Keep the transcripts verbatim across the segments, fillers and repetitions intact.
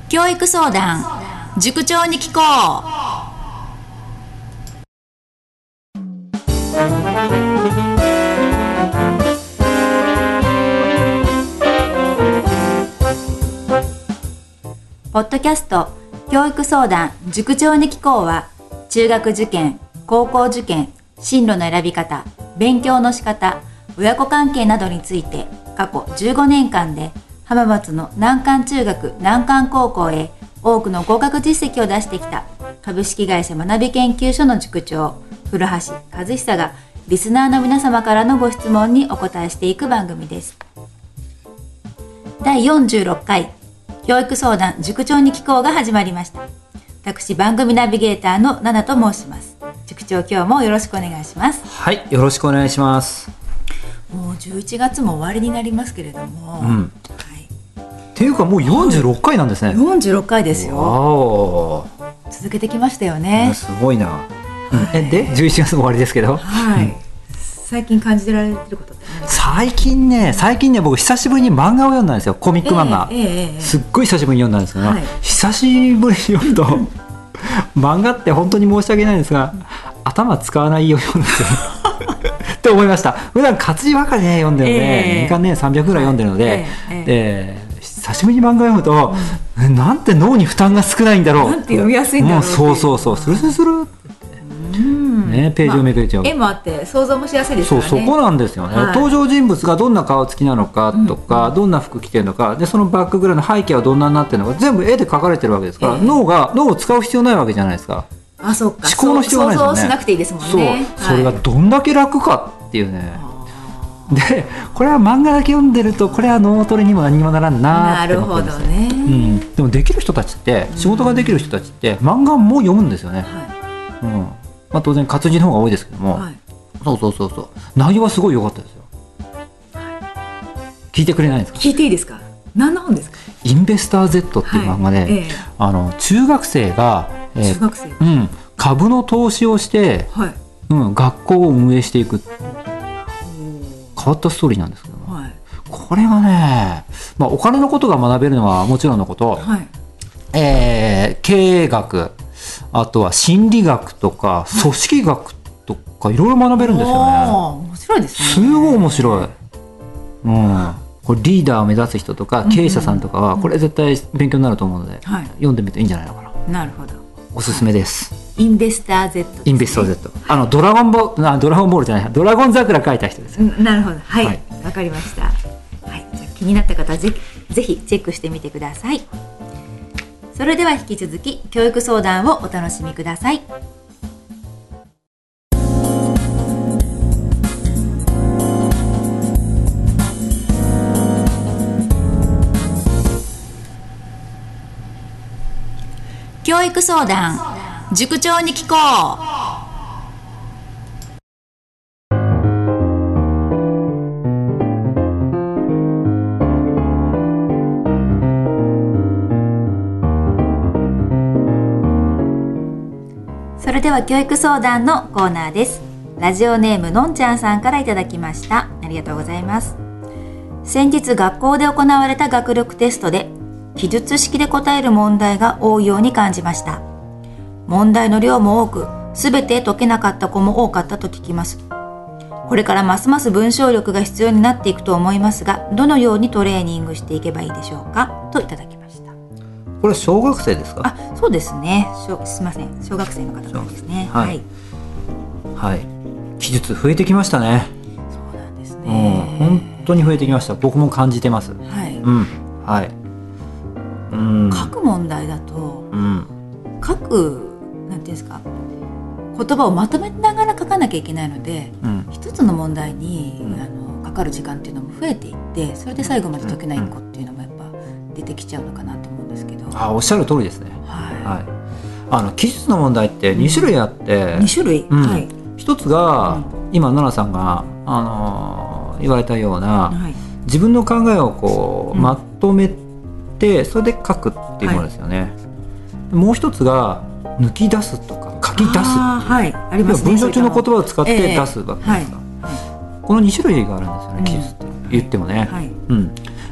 教育相談塾長に聞こう。ポッドキャスト教育相談塾長に聞こうは、中学受験、高校受験、進路の選び方、勉強の仕方、親子関係などについて過去じゅうごねんかんで浜松の難関中学難関高校へ多くの合格実績を出してきた株式会社学び研究所の塾長古橋和久が、リスナーの皆様からのご質問にお答えしていく番組です。だいよんじゅうろっかい教育相談塾長に聞こうが始まりました。私番組ナビゲーターのナナと申します。塾長、今日もよろしくお願いします。 はい、よろしくお願いします。 もうじゅういちがつも終わりになりますけれども、 うん、はい、っていうかもうよんじゅうろっかいなんですね。 よんじゅうろっかいですよ。 わー、 続けてきましたよね。 すごいな、はい、えでじゅういちがつも終わりですけど、 はい、最近感じられてることって何ですか？ 最近ね最近ね僕久しぶりに漫画を読んだんですよ。コミック漫画、 えーえーえー、すっごい久しぶりに読んだんですけど、はい、久しぶりに読むと漫画って本当に申し訳ないんですが頭使わないようなんですよって思いました。普段活字ばかりね読んでるので、えー、年間ねさんびゃくぐらい読んでるので、えーえー、久しぶりに漫画を読むと、うん、なんて脳に負担が少ないんだろう、 なんて読みやすいんだろうって、 そうそうそう、スルスルスルね、ページをめくれちゃう、まあ、 絵もあって想像もしやすいですからね。 そう、そこなんですよね、はい、登場人物がどんな顔つきなのかとか、うん、どんな服着てるのかで、そのバックグラウンド背景はどんなになってるのか全部絵で描かれてるわけですから、えー、脳が脳を使う必要ないわけじゃないですか。 あ、そうか、 思考の必要ないですよね。 想像しなくていいですもんね。 そう、それがどんだけ楽かっていうね、はい、でこれは漫画だけ読んでるとこれは脳トレにも何にもならんなって思ってます。なるほどね、うん、でもできる人たちって仕事ができる人たちって漫画も読むんですよね、はい、うん、まあ、当然活字の方が多いですけども、はい、そうそうそうそう、内容はすごい良かったですよ、はい、聞いてくれないですか？ 聞いていいですか？何の本ですか？ インベスター Z っていう漫画で、はい、ええ、あの中学生が、えー、 中学生、 うん、株の投資をして、はい、うん、学校を運営していく変わったストーリーなんですけども、はい、これがね、まあ、お金のことが学べるのはもちろんのこと、はい、えー、経営学、あとは心理学とか組織学とかいろいろ学べるんですよね。 面白いですね。 すごい面白い、うん、これリーダーを目指す人とか経営者さんとかはこれ絶対勉強になると思うので、うんうん、読んでみるといいんじゃないのかな。 なるほど、 おすすめです、 はい、インベスター Z ですね。 インベスター Z、 あのドラゴンボール、ドラゴンボールじゃない、ドラゴン桜書いた人です。 なるほど、はい、わ、はい、かりました、はい、じゃあ気になった方はぜひぜひチェックしてみてください。それでは引き続き教育相談をお楽しみください。教育相談塾長に聞こう。それでは教育相談のコーナーです。ラジオネームのんちゃんさんからいただきました。ありがとうございます。先日学校で行われた学力テストで記述式で答える問題が多いように感じました。問題の量も多く、すべて解けなかった子も多かったと聞きます。これからますます文章力が必要になっていくと思いますが、どのようにトレーニングしていけばいいでしょうか、といただきました。 これ小学生ですか？ あ、そうですね。すみません、小学生の方ですね。 はい、はい、記述増えてきましたね。 そうなんですね、 うん、本当に増えてきました。僕も感じてます。 はい、 うん、はい、うん、 書く問題だと、 うん、 書くなんていうんですか、言葉をまとめながら書かなきゃいけないので、うん、一つの問題に、うん、あのかかる時間っていうのも増えていって、それで最後まで解けない子っていうのもやっぱ出てきちゃうのかなと思うんですけど。 あ、おっしゃる通りですね。 はい、はい、 あの記述の問題ってに種類あって、 うん、に種類、うん、はい、 一つが、うん、今奈々さんが、あのー、言われたような、はい、自分の考えをこう、うん、まとめてそれで書くっていうものですよね、はい、もう一つが抜き出すとか書き出すっていう、 はい、ありますね、 文章中の言葉を使って出すわけですが、えーはい、このに種類があるんですよね、記述って言ってもね、はい、うん、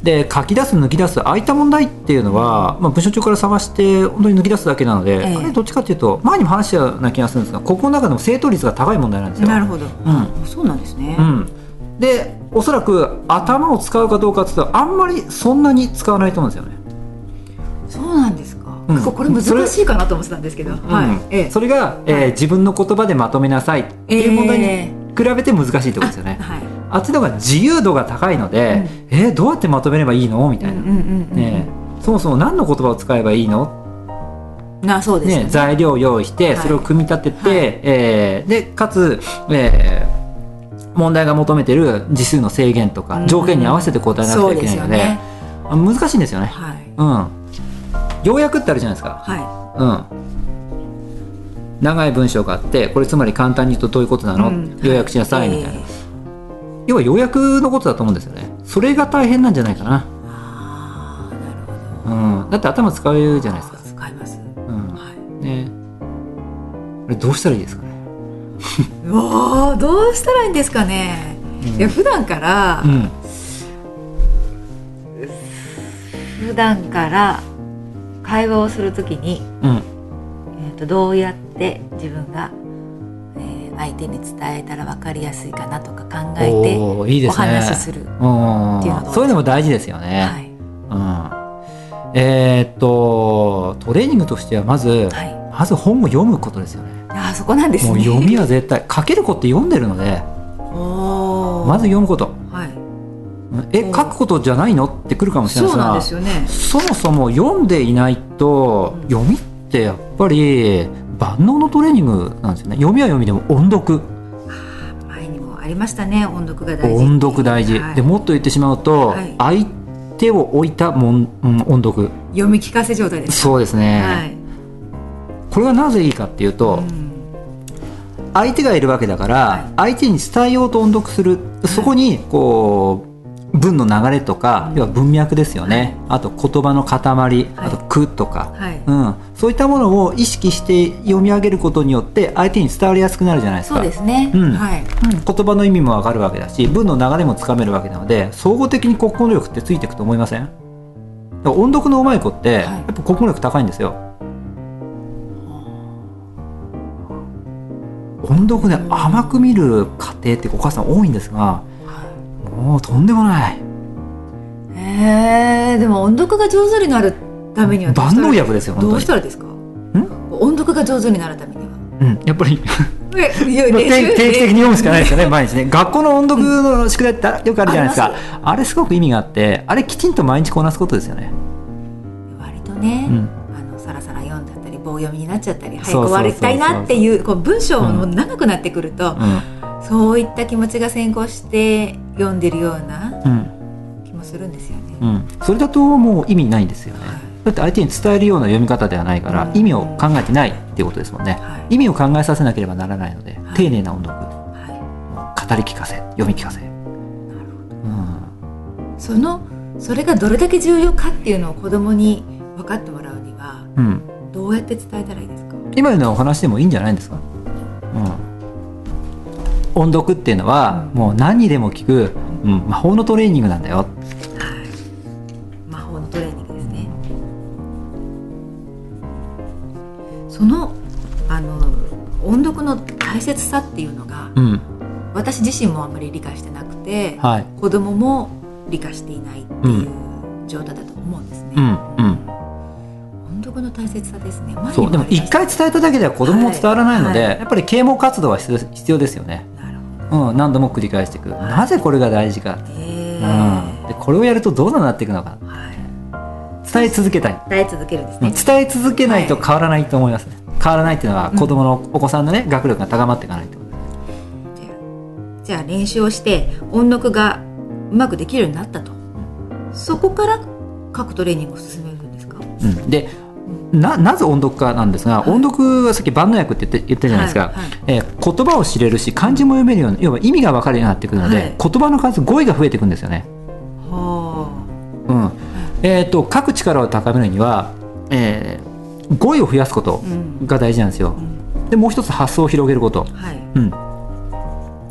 で書き出す抜き出す空いた問題っていうのは、まあ、文章中から探して本当に抜き出すだけなので、ええ、あれどっちかっていうと前にも話したような気がするんですが、ここの中でも正答率が高い問題なんですよ。 なるほど、うん、そうなんですね、 うん、でおそらく頭を使うかどうかっていうとあんまりそんなに使わないと思うんですよね。 そうなんですか、うん、これ難しいかなと思ってたんですけど、それ、はい、ええ、 それが、えーはい、自分の言葉でまとめなさいっていう問題に比べて難しいところですよね。あ、はい、あっちの方が自由度が高いので、うん、えー、どうやってまとめればいいのみたいな、ね、そもそも何の言葉を使えばいいのな、そうですね、 ね、材料を用意してそれを組み立てて、はい、えー、でかつ、えー、問題が求めてる字数の制限とか条件に合わせて答えなきゃいけないので、ね、難しいんですよね、はい、うん、要約ってあるじゃないですか、はい、うん、長い文章があってこれつまり簡単に言うとどういうことなの、うん、要約しなさいみたいな、はい、要は要約のことだと思うんですよね。それが大変なんじゃないかな。あ、なるほど、うん、だって頭使うじゃないですか。 使います、 うん、はい、ね、これどうしたらいいですかね。 うわ、どうしたらいいんですかね、うん、いや普段から、うん、普段から会話をするときに、うん、えー、とどうやって自分が、えー、相手に伝えたら分かりやすいかなとか考えて お, いいです、ね、お話しするっていうのそういうのも大事ですよね、はい、うん、えー、っとトレーニングとしてはまず、はい、まず本を読むことですよね。 あ、そこなんですね。 もう読みは絶対書ける子って読んでるのでおまず読むこと、はい、え書くことじゃないのってくるかもしれないですが、そうなんですよね。そもそも読んでいないと、うん、読みってやっぱり万能のトレーニングなんですよね。読みは読みでも音読、 あ、前にもありましたね、音読が大事。 音読大事、はい、でもっと言ってしまうと、はい、相手を置いたもん、うん、音読、 読み聞かせ状態です。 そうですね、はい、これはなぜいいかっていうと、うん、相手がいるわけだから、はい、相手に伝えようと音読する、そこにこう文の流れとか、要は文脈ですよね、はい、あと言葉の塊、はい、あと句とか、はい、うん、そういったものを意識して読み上げることによって相手に伝わりやすくなるじゃないですか。 そうですね、 うん、 はい、 うん、言葉の意味もわかるわけだし文の流れもつかめるわけなので総合的に国語力ってついていくと思いません？だから音読のうまい子って、はい、やっぱ国語力高いんですよ。音読で甘く見る家庭ってお母さん多いんですが、もうとんでもない。 えー、でも音読が上手になるためには万能薬ですよ。 どうしたらですか？音読が上手になるためには、 うん、やっぱり定期的に読むしかないですよね。毎日ね、学校の音読の宿題ってよくあるじゃないですか、うん、あ, あれすごく意味があって、あれきちんと毎日こなすことですよね。 割とね、うん、あのさらさら読んだったり棒読みになっちゃったり早く終わりたいなっていう、こう文章も長くなってくると、うんうん、そういった気持ちが先行して読んでるような気もするんですよね、うん、 それだともう意味ないんですよね、はい、だって相手に伝えるような読み方ではないから、うん、意味を考えてないっていうことですもんね、はい、意味を考えさせなければならないので、はい、丁寧な音読、はい、語り聞かせ、読み聞かせ、なるほど、 うん、そのそれがどれだけ重要かっていうのを子供に分かってもらうには、うん、どうやって伝えたらいいですか？ 今のお話でもいいんじゃないですか、うん、音読っていうのは、うん、もう何にでも聞く、うん、魔法のトレーニングなんだよ、はい、 魔法のトレーニングですね。その、あの音読の大切さっていうのが、うん、私自身もあんまり理解してなくて、はい、子供も理解していないっていう状態だと思うんですね、うんうん、音読の大切さですね。 そう、でも一回伝えただけでは子供も伝わらないので、はいはい、やっぱり啓蒙活動は必要、必要ですよね。なるほど、うん、何度も繰り返していく、はい、なぜこれが大事か、えーうん、でこれをやるとどうなっていくのか、はい、伝え続けたい、 伝え続けるですね。 伝え続けないと変わらないと思いますね、はい、変わらないっていうのは子供の、うん、お子さんのね学力が高まっていかないと。 じゃあ、じゃあ練習をして音読がうまくできるようになったと、そこから書くトレーニングを進めるんですか？ うん、で な, なぜ音読かなんですが、はい、音読はさっき万能薬って言って、言ったじゃないですか、はいはい、えー、言葉を知れるし漢字も読めるように、要は意味が分かるようになってくるので、はい、言葉の数、語彙が増えていくんですよね。はあ、うん、えー、と書く力を高めるには、えー、語彙を増やすことが大事なんですよ、うん、でもう一つ発想を広げること、はい、うん、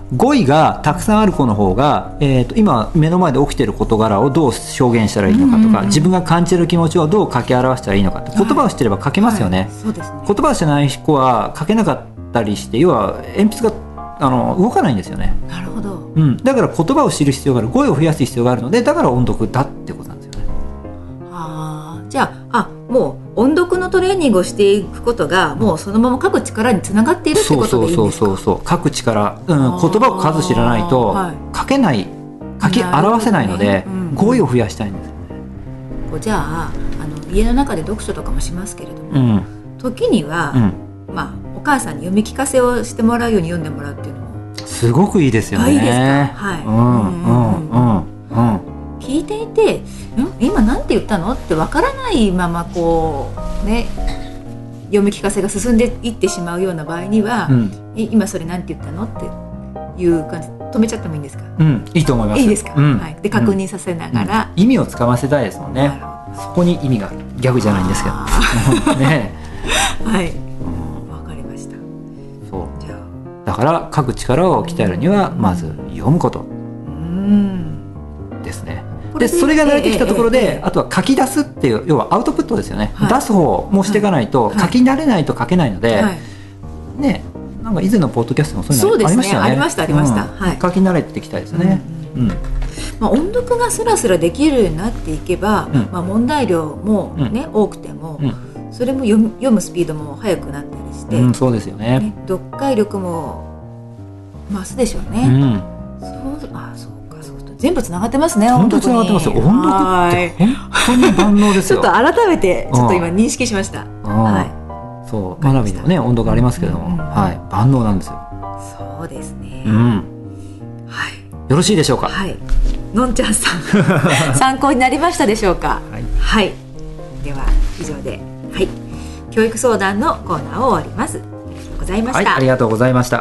語彙がたくさんある子の方が、えー、と今目の前で起きている事柄をどう表現したらいいのかとか、自分が感じている気持ちをどう書き表したらいいのかって、言葉を知ってれば書けますよね。はいはい、そうですね。言葉を知らない子は書けなかったりして、要は鉛筆があの動かないんですよね。 なるほど、 うん、だから言葉を知る必要がある、語彙を増やす必要があるので、だから音読だってことなんですよね。 あじゃあ、あもう音読のトレーニングをしていくことがもうそのまま書く力につながっているってことでいいんですか？そうそうそうそう書く力、うん、言葉を数知らないと書けない、書き表せないので、ねうん、語彙を増やしたいんですよね。 こうじゃあ、あの家の中で読書とかもしますけれども、うん、時には、うんまあ、お母さんに読み聞かせをしてもらうように読んでもらうっていうのもすごくいいですよね。 いいですか？はい。うんうんうんうん。聞いていて、ん今なんて言ったのってわからないままこうね読み聞かせが進んでいってしまうような場合には、うん、今それなんて言ったのっていう感じ止めちゃってもいいんですか？ うん、いいと思います。 いいですか？うん、はい。で確認させながら、 うん、意味をつかませたいですもんね。そこに意味がギャグじゃないんですけどね。 はい。わかりました。 そう。じゃあだから書く力を鍛えるにはまず読むこと。うんですね。でそれが慣れてきたところで、ええええ、あとは書き出すっていう要はアウトプットですよね、はい、出す方もしていかないと、はい、書き慣れないと書けないので、はい、ねなんか以前のポッドキャストもそういうのありましたよね。 ありましたありました、うんはい、 書き慣れていきたいですね、うんうんまあ、音読がスラスラできるようになっていけば、うんまあ、問題量も、ねうん、多くても、うん、それも読む、読むスピードも速くなったりして、 うん、そうですよね、ね読解力も増すでしょうね、うん、そうあそう全部つながってますね。 本当につながってますよ。音読って本当に万能ですよ。 ちょっと改めてちょっと今認識しました。はい。そう学びのね音読ありますけれども、うんうん、はい万能なんですよ。 そうですね。 うん。はい。よろしいでしょうか。 はい。のんちゃんさん参考になりましたでしょうか。はい。はい。では以上で、はい。教育相談のコーナーを終わります。ありがとうございました。 はい、ありがとうございました。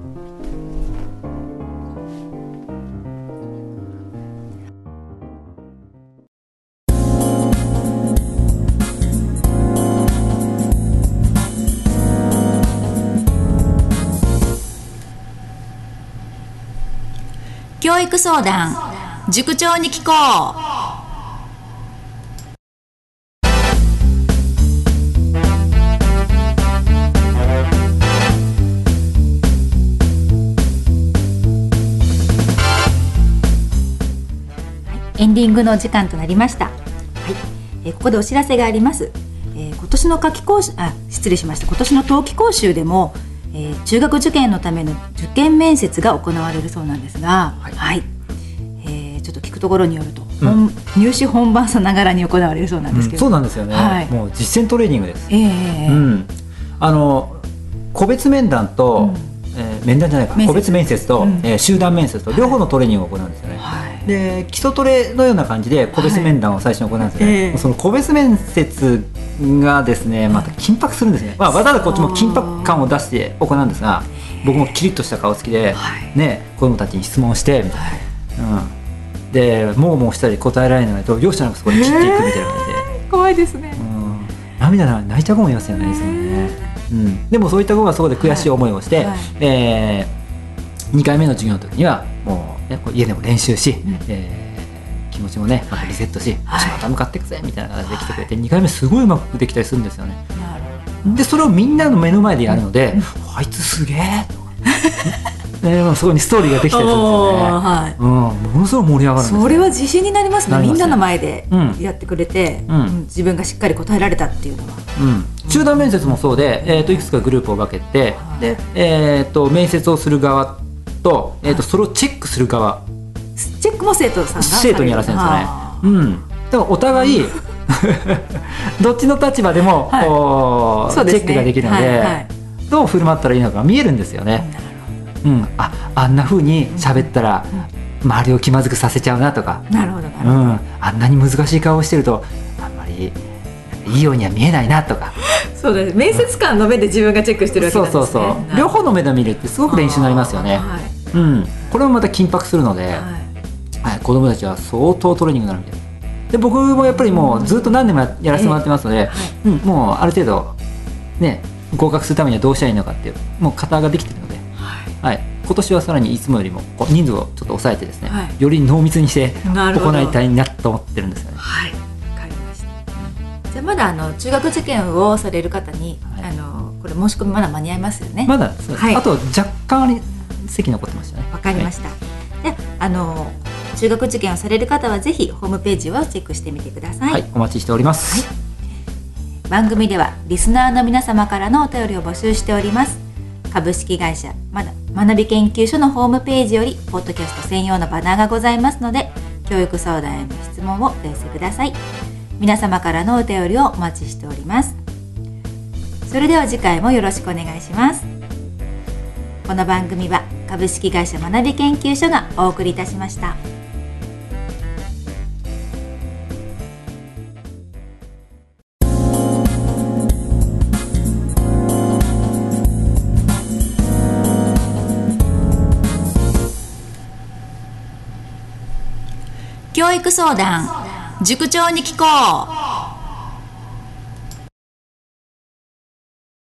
教育相談塾長に聞こう。エンディングの時間となりました。はい、えー、ここでお知らせがあります。えー、今年の夏期講習あ失礼しました今年の冬季講習でもえー、中学受験のための受験面接が行われるそうなんですが、はいはいえー、ちょっと聞くところによると、うん、入試本番さながらに行われるそうなんですけど、 うん、そうなんですよね、はい、もう実践トレーニングです、 えーうん、あの個別面談と、うんえー、面談じゃないか個別面接と、うんえー、集団面接と両方のトレーニングを行うんですよね、はい、で基礎トレのような感じで個別面談を最初に行うんですよね、はいえー、その個別面接がですねまた緊迫するんですね、まあ、わざわざこっちも緊迫感を出して行うんですが僕もキリッとした顔つきで、はいね、子どもたちに質問してみたいな、はいうん、でもうもうしたり答えられないと容赦なくそこで切っていくみたいな感じで、 えー、怖いですね、うん、 涙な泣いちゃう子もいますよね、うん、でもそういった子がそこで悔しい思いをして、はいはいえー、にかいめの授業の時にはもう、ね、家でも練習し、うんえー気持ちもねまたリセットし、はい、また向かっていくぜみたいな感じで来てくれて、はい、にかいめすごいうまくできたりするんですよね。でそれをみんなの目の前でやるので、うん、あいつすげえとか、ね、そこにストーリーができたりするんですよね、はいうん、ものすごい盛り上がるんですよ。 それは自信になりますね。みんなの前でやってくれて、うんうん、自分がしっかり答えられたっていうのは、 うん、中断面接もそうで、えー、といくつかグループを分けて、はいでえー、と面接をする側と、えー、とそれをチェックする側チェックも生徒さんが生徒にやらせるんですよね。うん、だからお互いどっちの立場でもこう、はい、チェックができるので、はいはい、どう振る舞ったらいいのか見えるんですよね。うん、あ、あんな風に喋ったら周りを気まずくさせちゃうなとか、 なるほどなるほど、うん、 あんなに難しい顔をしてるとあんまりいいようには見えないなとか。 そうです。面接官の目で自分がチェックしてるわけなんですね。 そうそうそう。両方の目で見るってすごく練習になりますよね。はい、うん、これもまた緊迫するので、はいはい、子どもたちは相当トレーニングになるみたいな。で僕もやっぱりもうずっと何年もやらせてもらってますので、えーはいうん、もうある程度ね合格するためにはどうしたらいいのかっていうもう型ができてるので、はいはい、 今年はさらにいつもよりもこう人数をちょっと抑えてですね、 はい、 より濃密にしてなるほど行いたいなと思ってるんですよね。 はい、わかりました。じゃあまだあの中学受験をされる方に、はい、あのこれ申し込みまだ間に合いますよね。 まだそうです、はい、あと若干席残ってましたね。 わかりました、はい、であの中学受験をされる方はぜひホームページをチェックしてみてください。 はい、お待ちしております、 はい、番組ではリスナーの皆様からのお便りを募集しております。株式会社まだ学び研究所のホームページよりポッドキャスト専用のバナーがございますので、教育相談への質問をお寄せください。皆様からのお便りをお待ちしております。それでは次回もよろしくお願いします。この番組は株式会社学び研究所がお送りいたしました。教育相談塾長に聞こう。